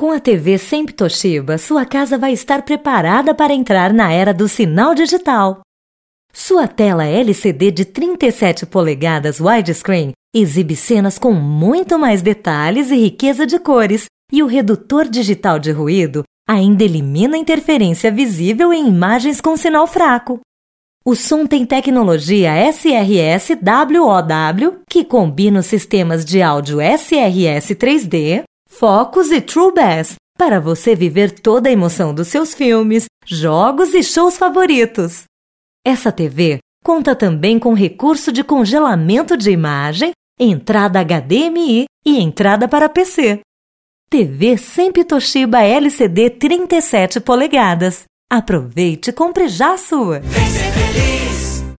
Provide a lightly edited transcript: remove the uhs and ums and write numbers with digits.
Com a TV Sempre Toshiba, sua casa vai estar preparada para entrar na era do sinal digital. Sua tela LCD de 37 polegadas widescreen exibe cenas com muito mais detalhes e riqueza de cores, e o redutor digital de ruído ainda elimina a interferência visível em imagens com sinal fraco. O som tem tecnologia SRS-WOW, que combina os sistemas de áudio SRS 3D, Focus e True Bass, para você viver toda a emoção dos seus filmes, jogos e shows favoritos. Essa TV conta também com recurso de congelamento de imagem, entrada HDMI e entrada para PC. TV Sempre Toshiba LCD 37 polegadas. Aproveite e compre já a sua! Vem ser feliz!